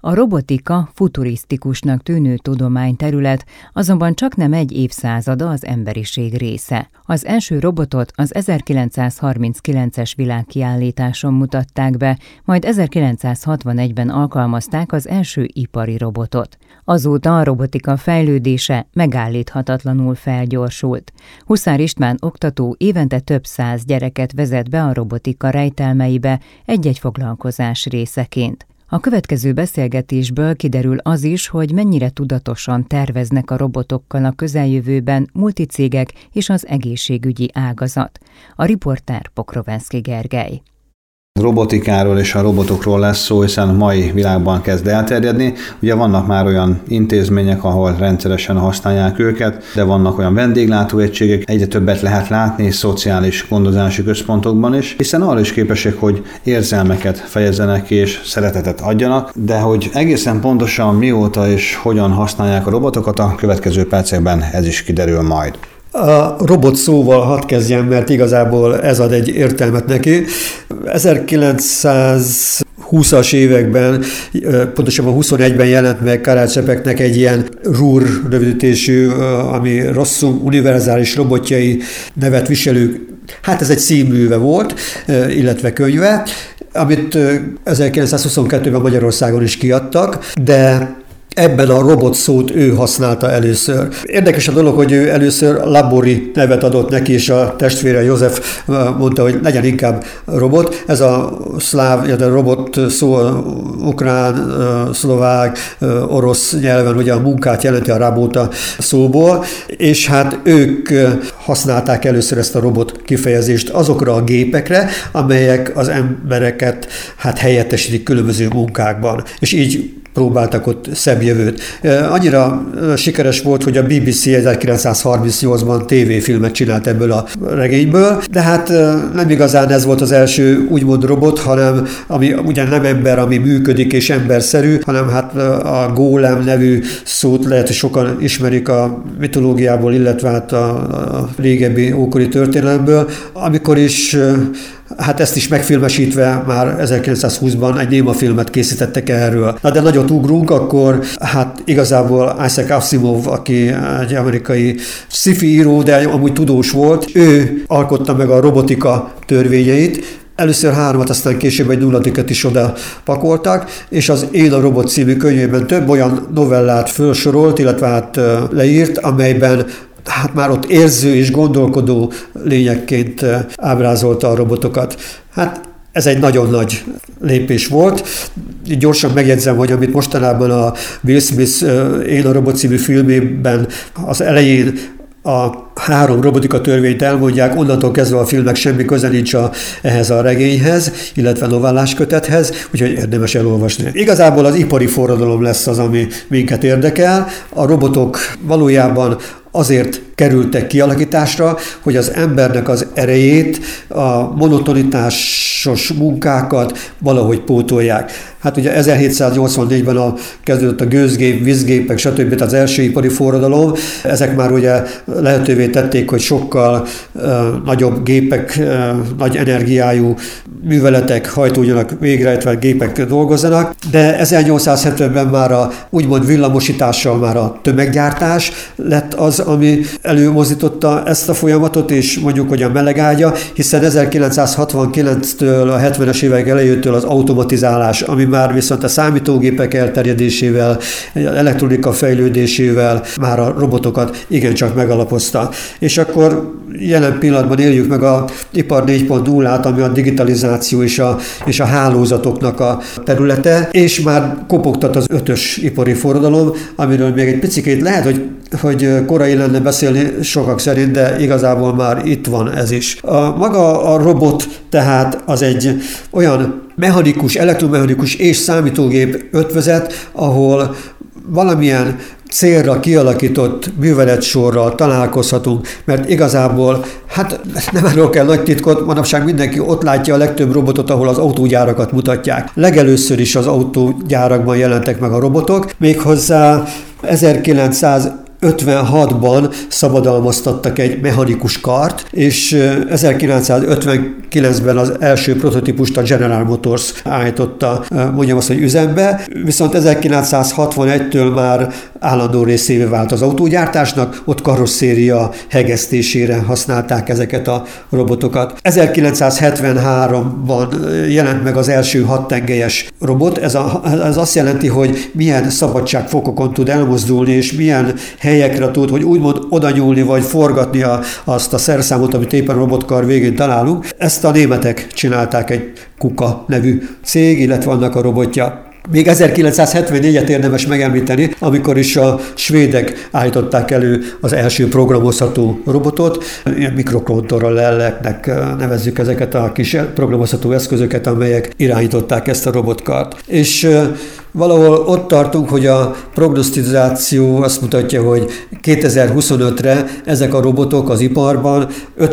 A robotika futurisztikusnak tűnő tudományterület, azonban csaknem egy évszázada az emberiség része. Az első robotot az 1939-es világkiállításon mutatták be, majd 1961-ben alkalmazták az első ipari robotot. Azóta a robotika fejlődése megállíthatatlanul felgyorsult. Huszár István oktató évente több száz gyereket vezet be a robotika rejtelmeibe egy-egy foglalkozás részeként. A következő beszélgetésből kiderül az is, hogy mennyire tudatosan terveznek a robotokkal a közeljövőben multicégek és az egészségügyi ágazat. A riporter Pokrovenszky Gergely. Robotikáról és a robotokról lesz szó, hiszen a mai világban kezd elterjedni. Ugye vannak már olyan intézmények, ahol rendszeresen használják őket, de vannak olyan vendéglátóegységek, egyre többet lehet látni szociális gondozási központokban is, hiszen arra is képesek, hogy érzelmeket fejezzenek és szeretetet adjanak, de hogy egészen pontosan mióta és hogyan használják a robotokat, a következő percekben ez is kiderül majd. A robot szóval hadd kezdjem, mert igazából ez ad egy értelmet neki. 1920-as években, pontosabban 21-ben jelent meg Karel Čapeknek egy ilyen RUR rövidítésű, ami Rossum univerzális robotjai nevet viselő, hát ez egy színműve volt, illetve könyve, amit 1922-ben Magyarországon is kiadtak, de ebben a robot szót ő használta először. Érdekes a dolog, hogy ő először Labori nevet adott neki, és a testvére József mondta, hogy legyen inkább robot. Ez a szláv, illetve robot szó ukrán, szlovák, orosz nyelven ugye a munkát jelenti a rabota szóból, és hát ők használták először ezt a robot kifejezést azokra a gépekre, amelyek az embereket hát helyettesítik különböző munkákban. És így próbáltak ott szebb jövőt. Annyira sikeres volt, hogy a BBC 1938-ban tévéfilmet csinált ebből a regényből, de hát nem igazán ez volt az első úgymond robot, hanem ami ugyan nem ember, ami működik és emberszerű, hanem hát a Gólem nevű szót lehet, hogy sokan ismerik a mitológiából, illetve hát a régebbi ókori történelemből, amikor is hát ezt is megfilmesítve már 1920-ban egy némafilmet készítettek erről. Na de nagyot ugrunk, akkor hát igazából Isaac Asimov, aki egy amerikai sci-fi író, de amúgy tudós volt, ő alkotta meg a robotika törvényeit. Először 3, aztán később egy 0-diket is oda pakoltak, és az Én a robot című könyvében több olyan novellát felsorolt, illetve hát leírt, amelyben hát már ott érző és gondolkodó lényekként ábrázolta a robotokat. Hát ez egy nagyon nagy lépés volt. Gyorsan megjegyzem, hogy amit mostanában a Will Smith Én a robot című filmében az elején a 3 robotika törvényt elmondják, onnantól kezdve a filmnek semmi köze nincs ehhez a regényhez, illetve novellás kötethez, úgyhogy érdemes elolvasni. Igazából az ipari forradalom lesz az, ami minket érdekel. A robotok valójában azért kerültek kialakításra, hogy az embernek az erejét, a monotonitásos munkákat valahogy pótolják. Hát ugye 1784-ben kezdődött a gőzgép, vízgépek, stb. Az első ipari forradalom. Ezek már ugye lehetővé tették, hogy sokkal nagyobb gépek, nagy energiájú műveletek hajtódjanak végre, illetve gépek dolgozzanak. De 1870-ben már úgymond villamosítással már a tömeggyártás lett az, ami előmozdította ezt a folyamatot, és mondjuk, hogy a melegágya, hiszen 1969-től a 70-es évek elejétől az automatizálás, ami már viszont a számítógépek elterjedésével, elektronika fejlődésével már a robotokat igencsak megalapozta. És akkor jelen pillanatban éljük meg a ipar 4.0-át, ami a digitalizáció és a hálózatoknak a területe, és már kopogtat az 5-ös ipari forradalom, amiről még egy picikét lehet, hogy korai lenne beszélni sokak szerint, de igazából már itt van ez is. Maga a robot tehát az egy olyan mechanikus, elektromechanikus és számítógép ötvözet, ahol valamilyen célra kialakított műveletsorral találkozhatunk, mert igazából, hát nem árulok el nagy titkot, manapság mindenki ott látja a legtöbb robotot, ahol az autógyárakat mutatják. Legelőször is az autógyárakban jelentek meg a robotok, méghozzá 1900 1956-ban szabadalmaztattak egy mechanikus kart, és 1959-ben az első prototípust a General Motors állította, mondjam azt, hogy üzembe, viszont 1961-től már állandó részévé vált az autógyártásnak, ott karosszéria hegesztésére használták ezeket a robotokat. 1973-ban jelent meg az első 6 tengelyes robot, ez azt jelenti, hogy milyen szabadságfokokon tud elmozdulni, és milyen helyekre tud, hogy úgymond oda nyúlni, vagy forgatni azt a szerszámot, amit éppen a robotkar végén találunk. Ezt a németek csinálták, egy KUKA nevű cég, illetve annak a robotja. Még 1974-et érdemes megemlíteni, amikor is a svédek állították elő az első programozható robotot. Ilyen mikrokontrolleknek nevezzük ezeket a kis programozható eszközöket, amelyek irányították ezt a robotkart. És valahol ott tartunk, hogy a prognosztizáció azt mutatja, hogy 2025-re ezek a robotok az iparban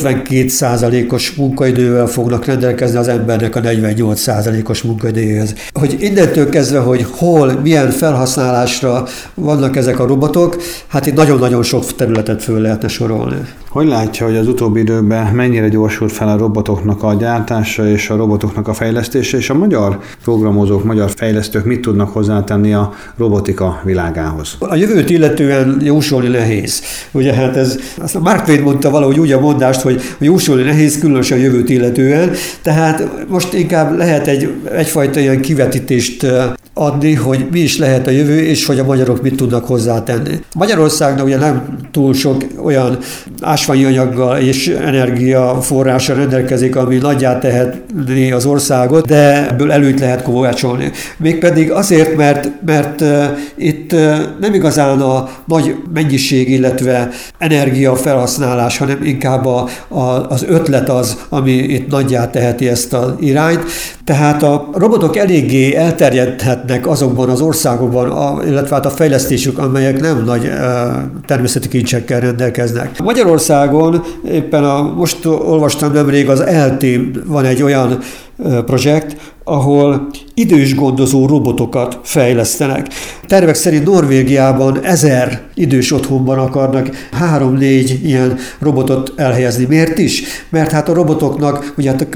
52%-os munkaidővel fognak rendelkezni az embernek a 48%-os munkaidőjéhez. Hogy innentől kezdve, hogy hol, milyen felhasználásra vannak ezek a robotok, hát itt nagyon-nagyon sok területet föl lehetne sorolni. Hogy látja, hogy az utóbbi időben mennyire gyorsult fel a robotoknak a gyártása és a robotoknak a fejlesztése, és a magyar programozók, magyar fejlesztők mit tudnak hozzátenni a robotika világához? A jövőt illetően jósolni nehéz. Ugye hát azt a Mark Twain mondta valahogy úgy a mondást, hogy jósolni nehéz, különösen a jövőt illetően, tehát most inkább lehet egyfajta ilyen kivetítést adni, hogy mi is lehet a jövő, és hogy a magyarok mit tudnak hozzátenni. Magyarországnak ugye nem túl sok olyan ásványi anyaggal és energiaforrással rendelkezik, ami nagyjá tehetné az országot, de ebből előnyt lehet kovácsolni. Mégpedig azért, mert itt nem igazán a nagy mennyiség, illetve energiafelhasználás, hanem inkább az ötlet az, ami itt nagyjá teheti ezt az irányt. Tehát a robotok eléggé elterjedhetnek azokban az országokban, illetve hát a fejlesztésük, amelyek nem nagy természeti kincsekkel rendelkeznek. Magyarországon éppen most olvastam nemrég, az ELTE van egy olyan projekt, ahol idősgondozó robotokat fejlesztenek. Tervek szerint Norvégiában 1000 idős otthonban akarnak 3-4 ilyen robotot elhelyezni. Miért is? Mert hát a robotoknak, ugye hát a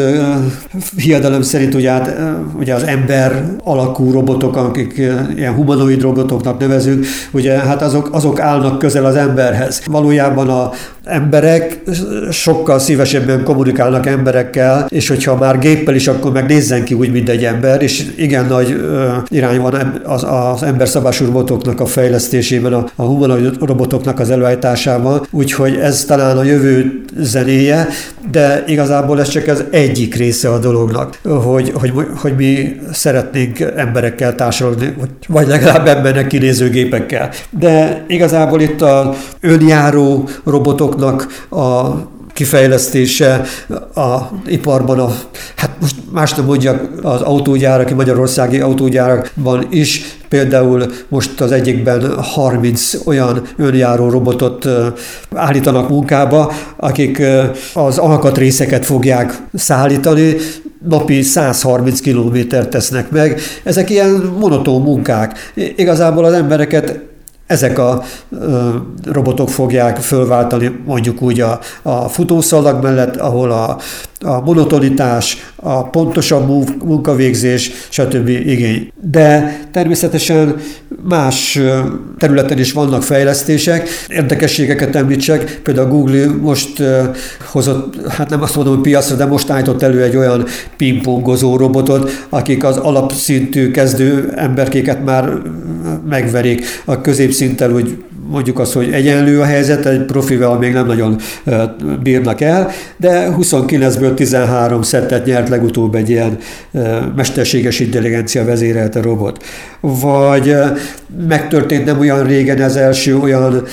közhiedelem szerint ugye az ember alakú robotok, akik ilyen humanoid robotoknak nevezünk, ugye hát azok állnak közel az emberhez. Valójában az emberek sokkal szívesebben kommunikálnak emberekkel, és hogyha már géppel is, akkor meg nézzen ki úgy, mint egy ember, és igen nagy irány van az emberszabású robotoknak a fejlesztésében, a humanoid robotoknak az előállításában, úgyhogy ez talán a jövő zenéje, de igazából ez csak az egyik része a dolognak, hogy mi szeretnénk emberekkel társadalni, vagy legalább embernek kinéző gépekkel. De igazából itt az önjáró robotoknak a kifejlesztése a iparban, hát most más nem mondjak, az autógyárak, magyarországi autógyárakban is, például most az egyikben 30 olyan önjáró robotot állítanak munkába, akik az alkatrészeket fogják szállítani, napi 130 kilométert tesznek meg. Ezek ilyen monoton munkák. Igazából az embereket ezek a robotok fogják fölváltani mondjuk úgy a futószalag mellett, ahol a monotonitás, a pontosabb munkavégzés, stb. Igény. De természetesen más területen is vannak fejlesztések. Érdekességeket említsek, például a Google most hozott, hát nem azt mondom, hogy piacra, de most állított elő egy olyan pingpongozó robotot, akik az alapszintű kezdő emberkéket már megverik. A középszinttel úgy mondjuk azt, hogy egyenlő a helyzet, egy profival még nem nagyon bírnak el, de 29-ből 13 szettet nyert legutóbb egy ilyen mesterséges intelligencia vezérelte robot. Vagy megtörtént nem olyan régen az első olyan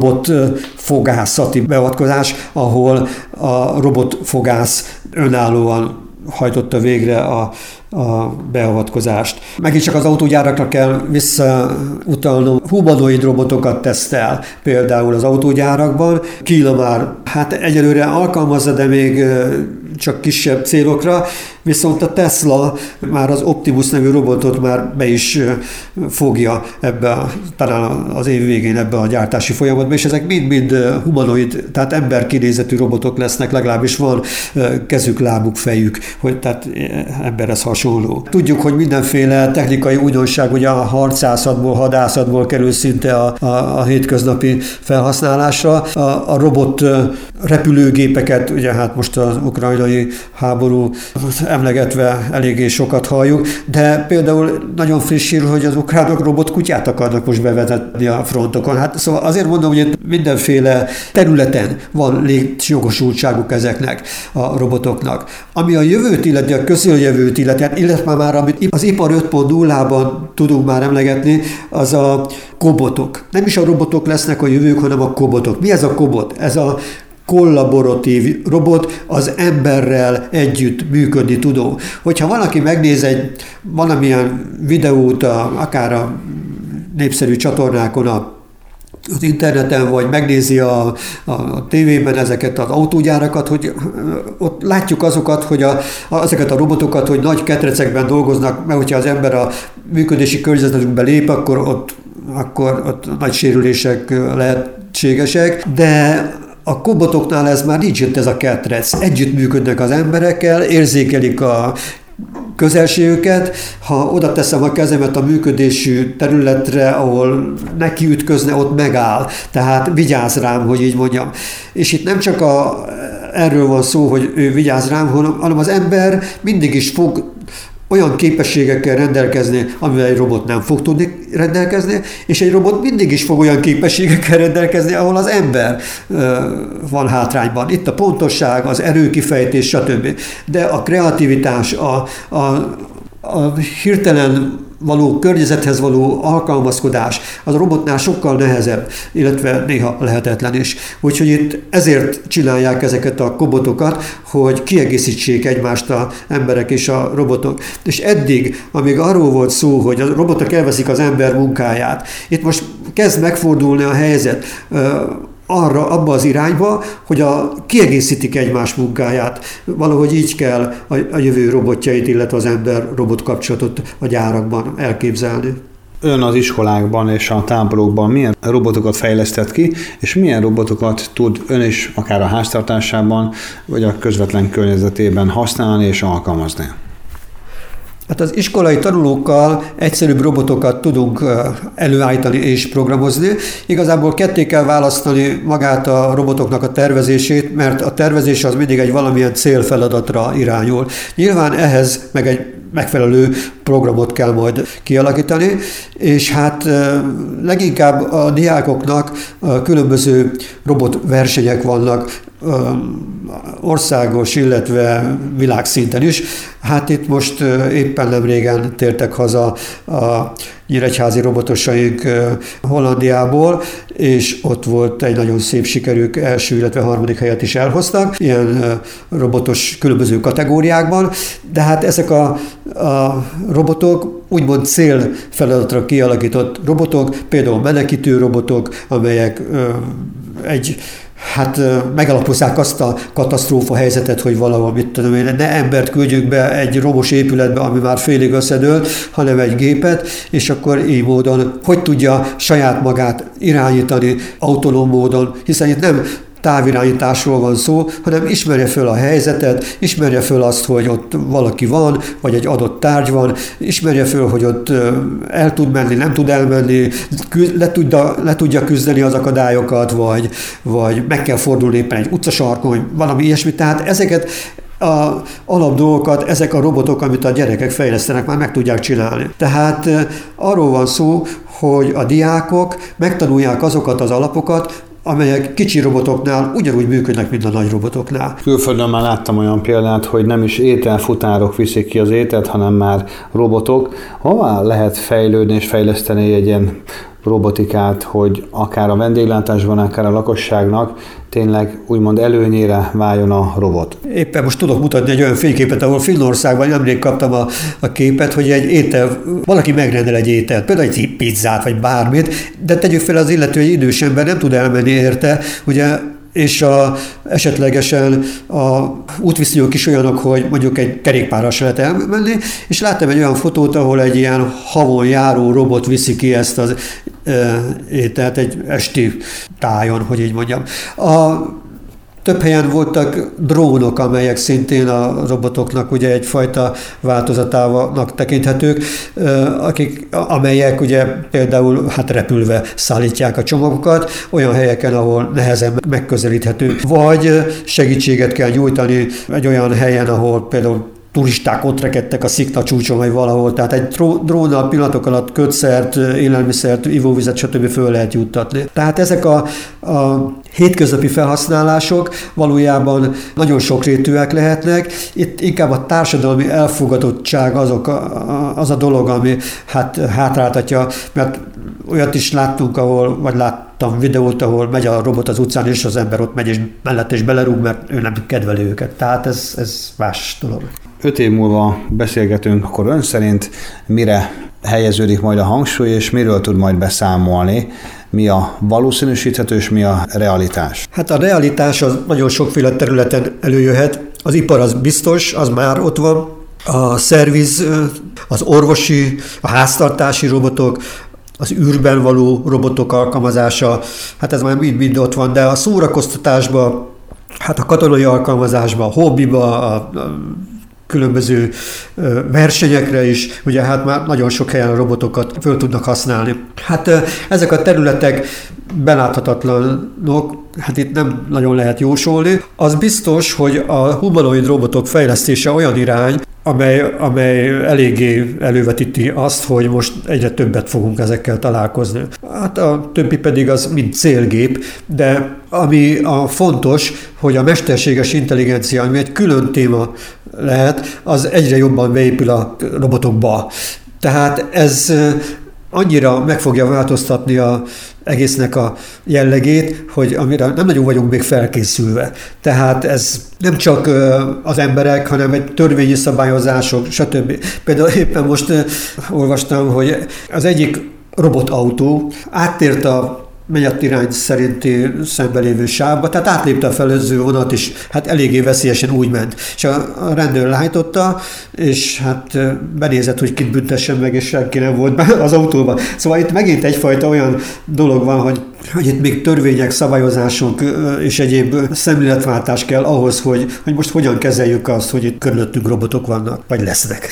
robotfogászati beavatkozás, ahol a robotfogász önállóan hajtotta végre a beavatkozást. Megint csak az autógyárakra kell visszautalnom. Humanoid robotokat tesztel például az autógyárakban. Kína már hát egyelőre alkalmazza, de még csak kisebb célokra. Viszont a Tesla már az Optimus nevű robotot már be is fogja talán az év végén ebbe a gyártási folyamatba, és ezek mind-mind humanoid, tehát emberkinézetű robotok lesznek, legalábbis van kezük, lábuk, fejük, hogy tehát emberhez hasonló. Tudjuk, hogy mindenféle technikai újdonság ugye a harcászatból, hadászatból kerül szinte a hétköznapi felhasználásra. A robot repülőgépeket, ugye hát most az ukrajnai háború emlegetve eléggé sokat halljuk, de például nagyon friss hír, hogy az ukránok robotkutyát akarnak most bevezetni a frontokon. Hát szóval azért mondom, hogy itt mindenféle területen van létjogosultságuk ezeknek a robotoknak. Ami a jövőt illeti, a közeljövőt illeti, illetve már amit az ipar 5.0-ban tudunk már emlegetni, az a kobotok. Nem is a robotok lesznek a jövők, hanem a kobotok. Mi ez a kobot? Ez a kollaboratív robot, az emberrel együtt működni tudó. Hogyha valaki megnéz valamilyen videót, akár a népszerű csatornákon, az interneten, vagy megnézi a tévében ezeket az autógyárakat, hogy ott látjuk azokat, hogy ezeket a robotokat, hogy nagy ketrecekben dolgoznak, mert hogyha az ember a működési környezetünkbe lép, akkor ott nagy sérülések lehetségesek, de a kobotoknál ez már nincs itt ez a ketrec. Együttműködnek az emberekkel, érzékelik a közelségüket, ha oda teszem a kezemet a működésű területre, ahol neki ütközne, ott megáll. Tehát vigyáz rám, hogy így mondjam. És itt nem csak erről van szó, hogy ő vigyáz rám, hanem az ember mindig is fog olyan képességekkel rendelkezni, amivel egy robot nem fog tudni rendelkezni, és egy robot mindig is fog olyan képességekkel rendelkezni, ahol az ember van hátrányban. Itt a pontosság, az erőkifejtés, stb. De a kreativitás, a hirtelen való környezethez való alkalmazkodás az a robotnál sokkal nehezebb, illetve néha lehetetlen is. Úgyhogy itt ezért csinálják ezeket a kobotokat, hogy kiegészítsék egymást az emberek és a robotok. És eddig, amíg arról volt szó, hogy a robotok elveszik az ember munkáját, itt most kezd megfordulni a helyzet, abba az irányba, hogy kiegészítik egymás munkáját. Valahogy így kell a jövő robotjait, illetve az ember-robot kapcsolatot a gyárakban elképzelni. Ön az iskolákban és a táborokban milyen robotokat fejlesztett ki, és milyen robotokat tud ön is akár a háztartásában, vagy a közvetlen környezetében használni és alkalmazni? Hát az iskolai tanulókkal egyszerűbb robotokat tudunk előállítani és programozni. Igazából ketté kell választani magát a robotoknak a tervezését, mert a tervezés az mindig egy valamilyen célfeladatra irányul. Nyilván ehhez meg egy megfelelő programot kell majd kialakítani, és hát leginkább a diákoknak különböző robotversenyek vannak, országos, illetve világszinten is. Hát itt most éppen nem régen tértek haza a nyíregyházi robotosaink Hollandiából, és ott volt egy nagyon szép sikerük, első, illetve harmadik helyet is elhoztak, ilyen robotos különböző kategóriákban, de hát ezek a robotok úgymond célfeladatra kialakított robotok, például menekítő robotok, amelyek megalapozzák azt a katasztrófa helyzetet, hogy valahol, ne embert küldjük be egy romos épületbe, ami már félig összedől, hanem egy gépet, és akkor így módon, hogy tudja saját magát irányítani autonóm módon, hiszen itt nem távirányításról van szó, hanem ismerje föl a helyzetet, ismerje föl azt, hogy ott valaki van, vagy egy adott tárgy van, ismerje föl, hogy ott el tud menni, nem tud elmenni, le tudja küzdeni az akadályokat, vagy meg kell fordulni éppen egy utcasarkon, vagy valami ilyesmi. Tehát ezeket a alapdolgokat, ezek a robotok, amit a gyerekek fejlesztenek, már meg tudják csinálni. Tehát arról van szó, hogy a diákok megtanulják azokat az alapokat, amelyek kicsi robotoknál ugyanúgy működnek, mint a nagy robotoknál. Külföldön már láttam olyan példát, hogy nem is ételfutárok viszik ki az ételt, hanem már robotok. Hová lehet fejlődni és fejleszteni egy ilyen robotikát, hogy akár a vendéglátásban, akár a lakosságnak tényleg úgymond előnyére váljon a robot? Éppen most tudok mutatni egy olyan fényképet, ahol Finnországban nemrég kaptam a képet, hogy egy étel, valaki megrendel egy ételt, például egy pizzát, vagy bármit, de tegyük fel az illető, egy idős ember nem tud elmenni érte, ugye, és esetlegesen a útviszonyok is olyanok, hogy mondjuk egy kerékpárral se lehet elmenni, és láttam egy olyan fotót, ahol egy ilyen havon járó robot viszi ki ezt az ételt egy esti tájon, hogy így mondjam. Több helyen voltak drónok, amelyek szintén a robotoknak ugye egyfajta változatának tekinthetők, amelyek ugye például repülve szállítják a csomagokat olyan helyeken, ahol nehezen megközelíthető. Vagy segítséget kell nyújtani egy olyan helyen, ahol például turisták ott rekedtek a szikla csúcson, vagy valahol. Tehát egy drónnal pillanatok alatt kötszert, élelmiszert, ivóvizet, stb. Föl lehet juttatni. Tehát ezek a hétköznapi felhasználások valójában nagyon sokrétűek lehetnek. Itt inkább a társadalmi elfogadottság az a dolog, ami hátráltatja, mert olyat is láttunk, vagy láttam videót, ahol megy a robot az utcán, és az ember ott megy és mellett és belerúg, mert ő nem kedveli őket. Tehát ez más dolog. 5 év múlva beszélgetünk, akkor ön szerint mire helyeződik majd a hangsúly, és miről tud majd beszámolni? Mi a valószínűsíthető, és mi a realitás? Hát a realitás az nagyon sokféle területen előjöhet. Az ipar az biztos, az már ott van. A szerviz, az orvosi, a háztartási robotok, az űrben való robotok alkalmazása, hát ez már mind ott van, de a szórakoztatásban, a katonai alkalmazásban, a hobbiba, a különböző versenyekre is, ugye már nagyon sok helyen a robotokat föl tudnak használni. Ezek a területek beláthatatlanok, itt nem nagyon lehet jósolni. Az biztos, hogy a humanoid robotok fejlesztése olyan irány, amely eléggé elővetíti azt, hogy most egyre többet fogunk ezekkel találkozni. A többi pedig az mind célgép, de ami a fontos, hogy a mesterséges intelligencia, ami egy külön téma lehet, az egyre jobban beépül a robotokba. Tehát ez annyira meg fogja változtatni az egésznek a jellegét, hogy amire nem nagyon vagyunk még felkészülve. Tehát ez nem csak az emberek, hanem egy törvényi szabályozások, stb. Például éppen most olvastam, hogy az egyik robotautó áttért a menyatirány szerinti szembelévő sávba, tehát átlépte a felőző vonat, és eléggé veszélyesen úgy ment. És a rendőr lájtotta, és benézett, hogy kit büntessen meg, és senki nem volt az autóban. Szóval itt megint egyfajta olyan dolog van, hogy itt még törvények, szabályozások és egyéb szemléletváltás kell ahhoz, hogy most hogyan kezeljük azt, hogy itt körülöttünk robotok vannak, vagy lesznek.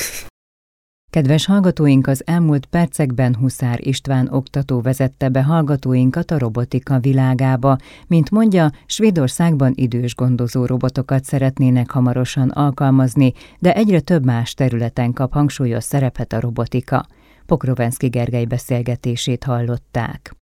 Kedves hallgatóink, az elmúlt percekben Huszár István oktató vezette be hallgatóinkat a robotika világába. Mint mondja, Svédországban idős gondozó robotokat szeretnének hamarosan alkalmazni, de egyre több más területen kap hangsúlyos szerepet a robotika. Pokrovenszky Gergely beszélgetését hallották.